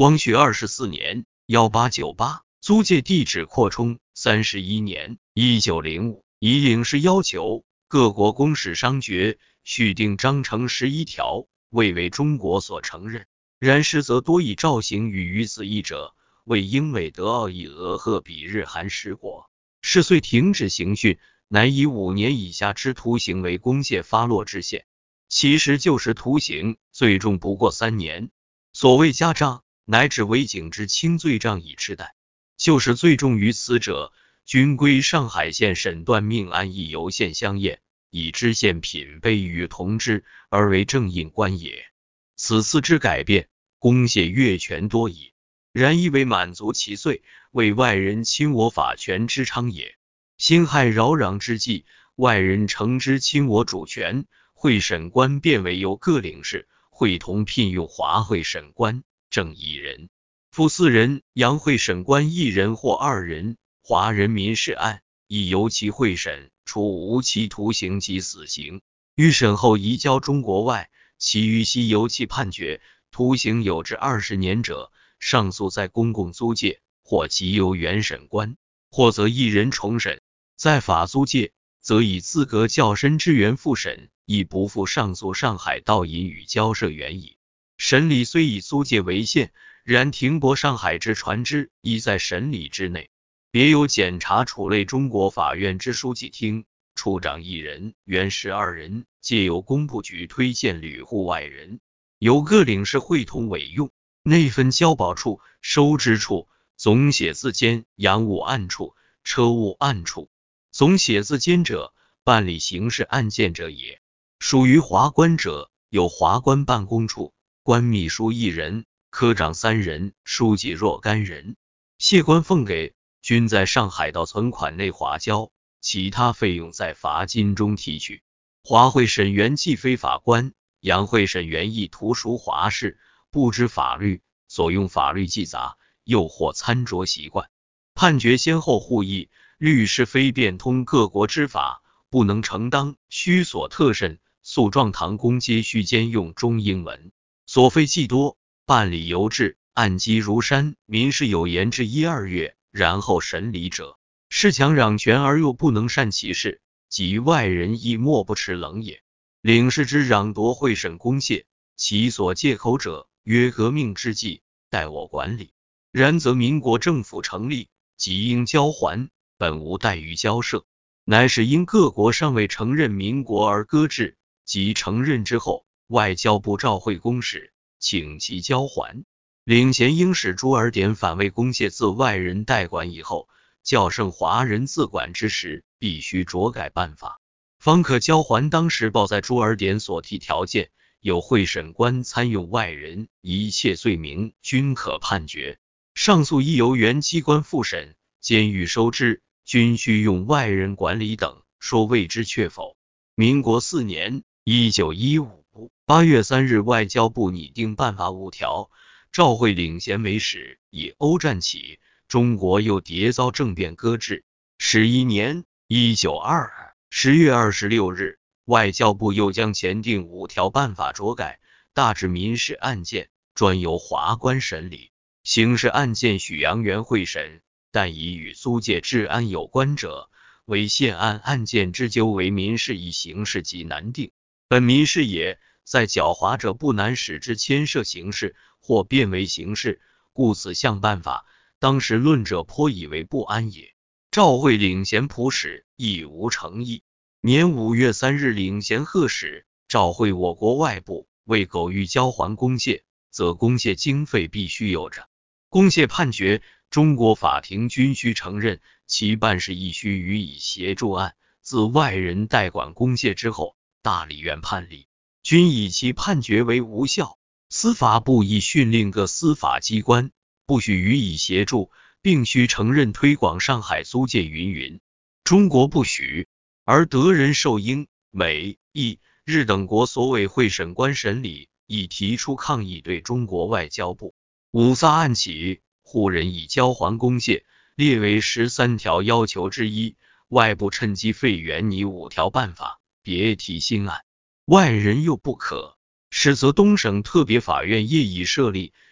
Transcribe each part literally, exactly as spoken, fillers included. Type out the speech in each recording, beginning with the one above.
光绪二十四年一八九八，租界地址扩充。三十一年一九零五，以领事要求，各国公使商决，续订章程十一条，未为中国所承认。然实则多以诏行与于此一者，为英美德奥以俄赫比日韩十国。是遂停止刑讯，乃以五年以下之徒刑为公械发落之限。其实就是徒刑，最重不过三年。所谓加杖，乃指违警之轻罪杖以斥待。就是最重于此者，均归上海县审断命案议由县相验，以知县品卑与同之，而为正印官也。此次之改变，公械越权多矣，然亦为满足其罪，为外人侵我法权之昌也。辛亥扰攘之际，外人乘之侵我主权，会审官便为由各领事会同聘用华会审官正一人，副四人，洋会审官一人或二人。华人民事案亦由其会审，处无期徒刑及死刑，于审后移交中国外，其余悉由其判决。徒刑有至二十年者，上诉在公共租界，或即由原审官，或则一人重审。在法租界，则以资格较深之原复审，亦不复上诉上海道引与交涉原矣。审理虽以租界为限，然停泊上海之船只亦在审理之内。别有检察处类中国法院之书记厅，处长一人，原十二人，皆由工部局推荐旅户外人，由各领事会同委用。内分交保处、收支处、总写字监、洋务案处、车务案处。总写字监者，办理刑事案件者也。属于华官者，有华官办公处，官秘书一人，科长三人，书记若干人。谢官奉给，均在上海道存款内划交，其他费用在罚金中提取。华会审员既非法官，洋会审员亦图属华事，不知法律，所用法律既杂，又或参酌习惯，判决先后互异。律师非变通各国之法，不能承当，须所特审。诉状堂公皆须兼用中英文，所费既多，办理犹滞，案积如山。民事有言之一二月，然后审理者，是强攘权而又不能善其事，即外人亦莫不持冷也。领事之攘夺会审公械，其所借口者，曰革命之际，待我管理。然则民国政府成立，即应交还，本无待于交涉，乃是因各国尚未承认民国而搁置，即承认之后，外交部召会公使，请其交还。领衔英使朱尔典反为公械自外人代管以后，较剩华人自管之时，必须酌改办法，方可交还。当时报在朱尔典所提条件，有会审官参用外人，一切罪名均可判决。上诉亦由原机关复审，监狱收之，均须用外人管理等，说未知确否。民国四年一九一五八月三日，外交部拟定办法五条，召会领衔为使。以欧战起，中国又迭遭政变搁置。十一年一九二二十月二十六日，外交部又将前定五条办法酌改，大致民事案件专由华官审理，刑事案件许洋员会审，但以与租界治安有关者，为县案案件之究为民事以刑事极难定。本民事也，在狡猾者不难使之牵涉刑事，或变为刑事，故此项办法，当时论者颇以为不安也。召会领衔普使亦无诚意。年五月三日，领衔贺使召会我国外部，为苟欲交还公械，则公械经费必须有着。公械判决，中国法庭均须承认，其办事亦须予以协助案。自外人代管公械之后，大理院判例均以其判决为无效。司法部亦训令各司法机关不许予以协助，并须承认推广上海租界云云。中国不许，而德人受英、美、意、日等国所委会审官审理，亦提出抗议，对中国外交部五撒案起，沪人以交还公械，列为十三条要求之一。外部趁机废原拟五条办法，别提新案，外人又不可。实则东省特别法院业已设立，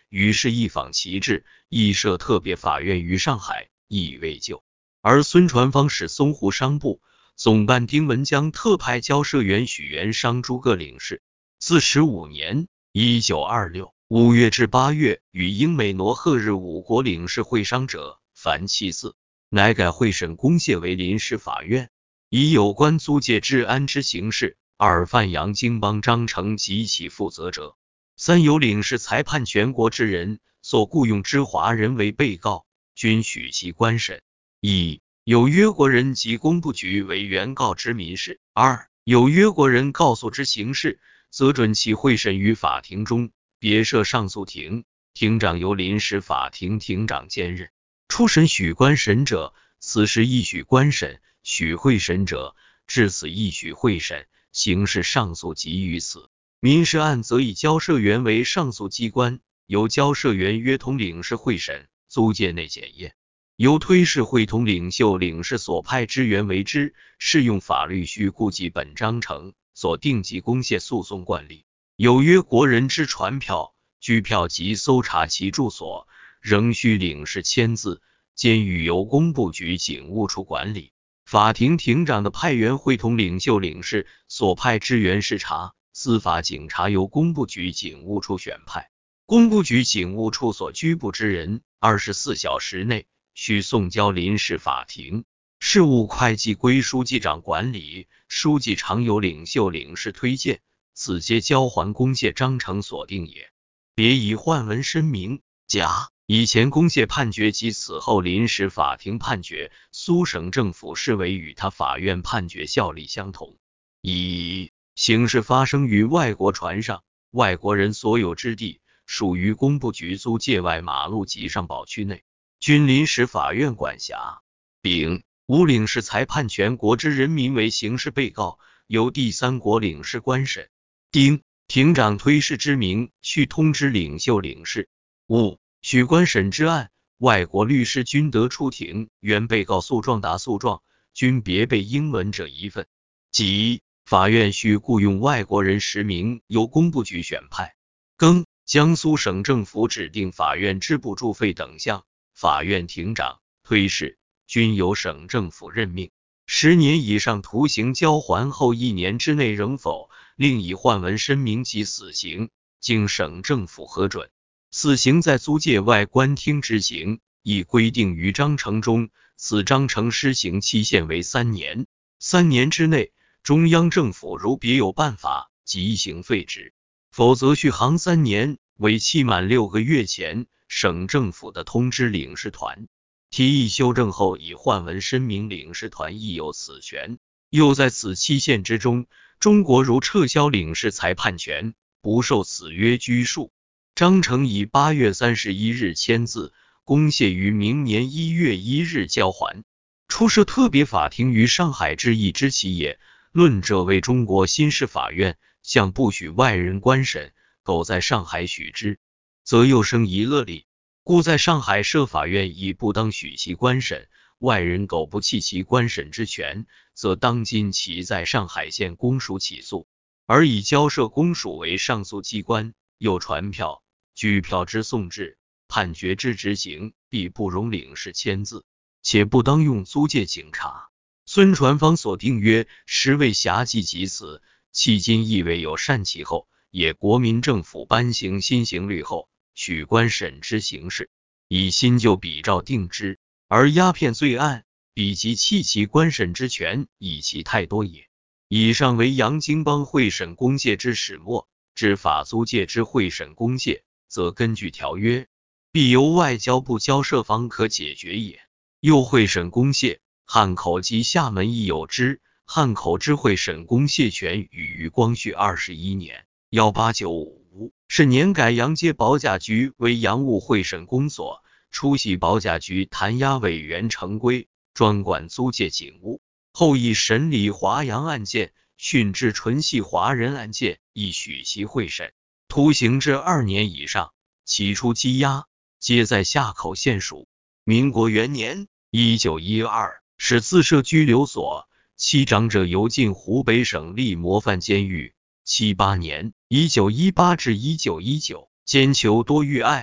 于是一仿其制，亦设特别法院于上海，亦未就。而孙传芳使淞沪商部总办丁文江特派交涉员许元商诸各领事。自十五年一九二六五月至八月，与英美挪赫日五国领事会商者，凡七次，乃改会审公廨为临时法院。以有关租界治安之形事，二范阳经邦章程及其负责者。三有领事裁判全国之人所雇用之华人为被告，均许其官审。一有约国人及工部局为原告之民事。二有约国人告诉之刑事，则准其会审于法庭中，别设上诉庭，庭长由临时法庭庭长兼任。初审许官审者，此时亦许官审；许会审者，至此亦许会审。刑事上诉即于此。民事案则以交涉员为上诉机关，由交涉员约同领事会审，租界内检验。由推事会同领袖领事所派之员为之。适用法律须顾及本章程所定及公廨诉讼惯例。有约国人之传票、居票及搜查其住所，仍需领事签字，监狱由工部局警务处管理。法庭庭长的派员会同领袖领事所派之员视察。司法警察由工部局警务处选派。工部局警务处所拘捕之人，二十四小时内须送交临时法庭。事务会计归书记长管理，书记常由领袖领事推荐，此皆交还公廨章程所定也。别以换文申明。甲以前公廨判决及此后临时法庭判决，苏省政府视为与他法院判决效力相同。乙刑事发生于外国船上，外国人所有之地，属于工部局租界外马路及上保区内，均临时法院管辖。丙无领事裁判全国之人民为刑事被告，由第三国领事官审。丁庭长推事之名，须通知领袖领事。戊许官审之案，外国律师均得出庭，原被告诉状答诉状，均别备英文者一份。己法院须雇用外国人十名，由工部局选派。庚江苏省政府指定法院支部驻费等项，法院庭长、推事均由省政府任命。十年以上徒刑交还后一年之内仍否，另以换文申明及死刑，经省政府核准。死刑在租界外官厅执行，亦规定于章程中，此章程施行期限为三年。三年之内，中央政府如别有办法，即行废止，否则续航三年，为期满六个月前，省政府的通知领事团。提议修正后以换文申明领事团亦有此权。又在此期限之中，中国如撤销领事裁判权，不受此约拘束。章程以八月三十一日签字，公廨于明年一月一日交还。初设特别法庭于上海之意之其也，论者为中国新式法院，向不许外人官审，苟在上海许之，则又生疑乐力，故在上海设法院亦不当许其官审。外人苟不弃其官审之权，则当今其在上海县公署起诉，而以交涉公署为上诉机关，又传票、居票之送至，判决之执行，必不容领事签字，且不当用租界警察。孙传芳所定约，实为辖计及此，迄今亦未有善其后，也国民政府颁行新刑律后，许官审之形式，以新旧比照定之，而鸦片罪案比及弃其官审之权，以其太多也。以上为洋经邦会审公廨之始末，至法租界之会审公廨，则根据条约，必由外交部交涉方可解决也。又会审公廨，汉口及厦门亦有之。汉口之会审公廨权与于光绪二十一年一八九五是年改洋街保甲局为洋务会审公所，出席保甲局弹压委员程规，专管租界警务。后以审理华洋案件，训治纯系华人案件，亦许其会审，徒刑至二年以上。起初羁押，皆在夏口县署。民国元年一九一二使自设拘留所，其长者由进湖北省立模范监狱。七八年一九一八至一九一九监囚多遇碍，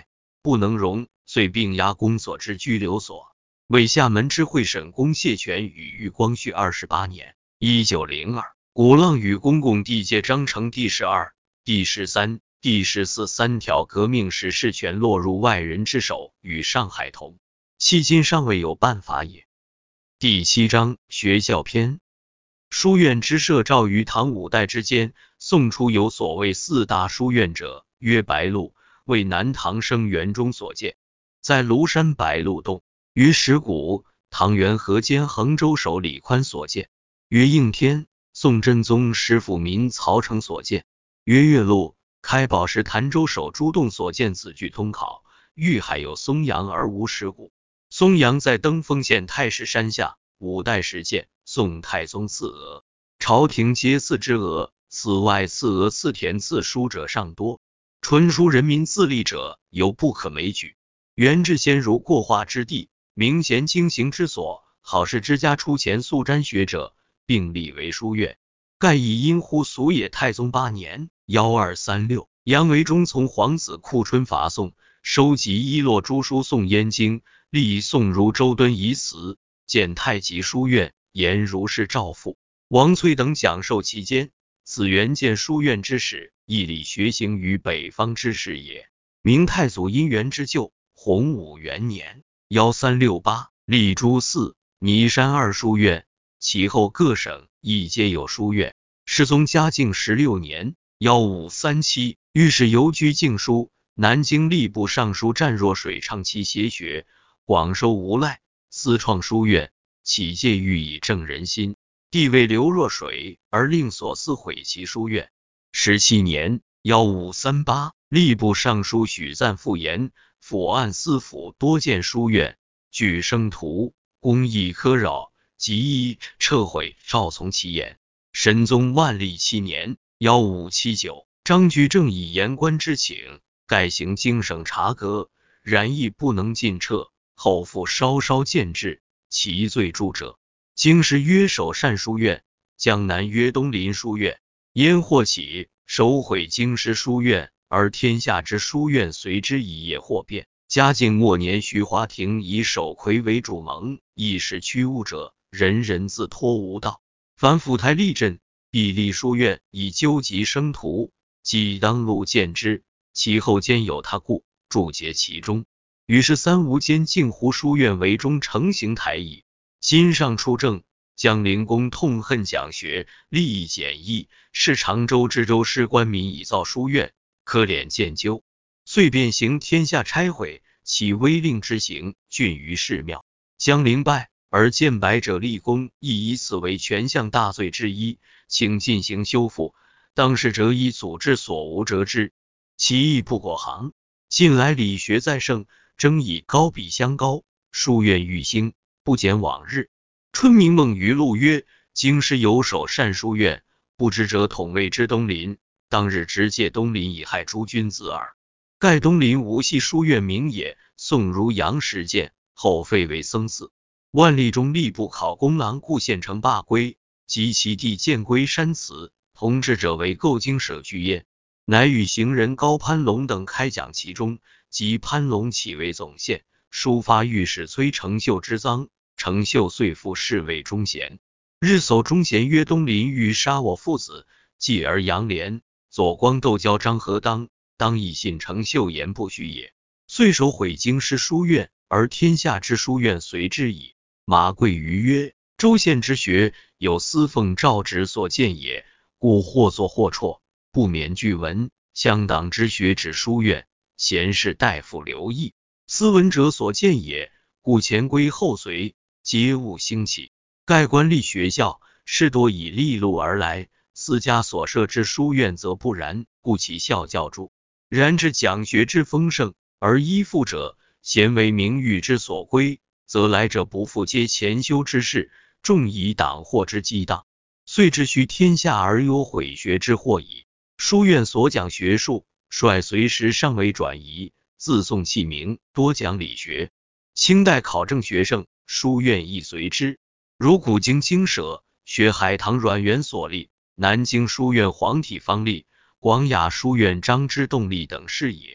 不能容，遂并押公所之拘留所。为厦门知会审公谢全与裕光绪二十八年（一九零二），鼓浪屿公共地界章程第十二、第十三、第十四三条革命时事权落入外人之手，与上海同，迄今尚未有办法也。第七章学校篇。书院之设照于唐五代之间，宋初有所谓四大书院者，曰白鹿，为南唐生元中所建，在庐山白鹿洞。于石鼓，唐元和兼衡州守李宽所建，曰应天，宋真宗师父民曹成所建，曰岳麓，开宝时潭州守朱洞所建。此据通考。豫海有松阳而无石鼓。松阳在登封县太师山下，五代时建，宋太宗赐额，朝廷皆赐之额。此外赐额赐田赐书者尚多，纯书人民自立者犹不可枚举。元至先儒过化之地，明贤经行之所，好事之家出钱速瞻学者，并立为书院。盖以因乎俗也。太宗八年（一二三六），杨维忠从皇子库春伐宋，收集伊洛诸书宋燕经，立宋儒周敦以祠，建太极书院，沿儒士赵复、王璁等讲授其间。此元建书院之始，义理学行于北方之事也。明太祖因元之旧，洪武元年（一三六八），立诸寺、弥山二书院，其后各省亦皆有书院。世宗嘉靖十六年（一五三七），御史游居敬书，南京吏部尚书湛若水畅其邪学，广收无赖，私创书院，起借欲以正人心。帝为刘若水，而令所司毁其书院。十七年（一五三八），吏部尚书许赞复言，府按司府多建书院，据生徒，公益苛扰，即一撤毁，照从其言。神宗万历七年（一五七九），张居正以言官之请，盖行经省察革，然亦不能尽撤，后复稍稍建制，其罪著者，京师约守善书院，江南约东林书院。燕或起，收毁京师书院，而天下之书院随之一夜或变。嘉靖末年，徐华亭以首魁为主盟，亦是屈物者，人人自托无道。凡府台立镇，必立书院，以纠集生徒，即当路见之。其后兼有他故，注解其中。于是三吴间镜湖书院为中成形台矣。今上出政，江陵公痛恨讲学，利益简易，是常州知州师官民以造书院，可怜见究，遂便行天下拆毁，其威令之行，峻于寺庙。江陵败，而建白者立功，亦以此为权相大罪之一，请进行修复。当事者以祖制所无折之，其意不果行。近来理学在盛，争以高比相高，书院愈兴，不减往日。春明梦于陆曰：京师有守善书院，不知者统谓之东林。当日直借东林以害诸君子耳。盖东林无系书院名也。宋如杨时建，后废为僧寺。万历中吏部考功郎顾县城罢归，及其弟建归山祠，同治者为构经舍具焉。乃与行人高攀龙等开讲其中，及攀龙起为总宪，抒发御史崔成秀之赃。成秀遂复侍卫忠贤。日搜忠贤曰：东林欲杀我父子，继而杨涟、左光斗交张合当，当亦信成秀言不虚也。遂手毁京师书院，而天下之书院随之矣。马贵于曰：州县之学，有司奉诏旨所建也，故或作或辍，不免据文。乡党之学指书院，贤士大夫留意，斯文者所建也，故前规后随，皆勿兴起。盖官立学校，是多以利禄而来，私家所设之书院则不然，故其校教著。然至讲学之丰盛，而依附者，贤为名誉之所归，则来者不复皆前修之事，重以党祸之激荡，遂至须天下而有毁学之祸矣。书院所讲学术，率随时尚未转移，自宋弃明，多讲理学。清代考证学生，书院亦随之。如古今经舍，学海棠阮元所立，南京书院黄体方立，广雅书院张之洞立等是也。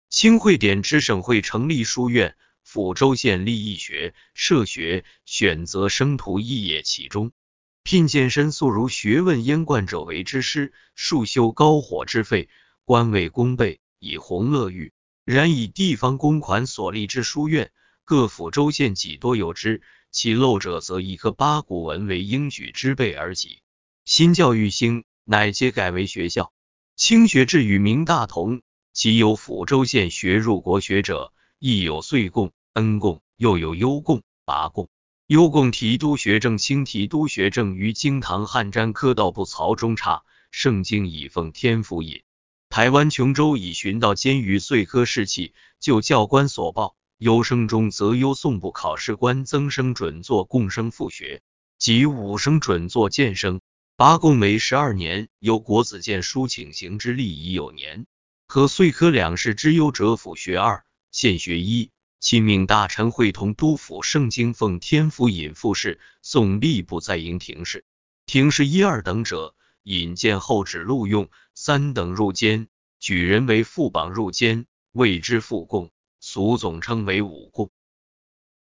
清会典知省会成立书院，抚州县立义学、社学，选择生徒一也其中，聘荐深素如学问焉贯者为之师，数修高火之费，官位功倍，以弘乐域。然以地方公款所立之书院，各抚州县几多有之，其陋者则以刻八股文为应举之备而起。新教育兴，乃皆改为学校。清学制与明大同，其有抚州县学入国学者，亦有岁贡、恩贡，又有优贡、拔贡。优贡提督学正，清提督学正于京唐汉占科道部曹中差，圣经以奉天福引。台湾琼州以寻道监于岁科士气，就教官所报，优生中则优送部考试官增生准作贡生复学，及武生准作荐生。拔贡每十二年，由国子监书请行之例已有年。可岁科两试之优者辅学二，县学一。亲命大臣会同督抚圣经奉天福引复试，送吏部在营廷试。廷试一二等者，引荐后指录用，三等入监，举人为副榜入监，谓之副贡，俗总称为武贡。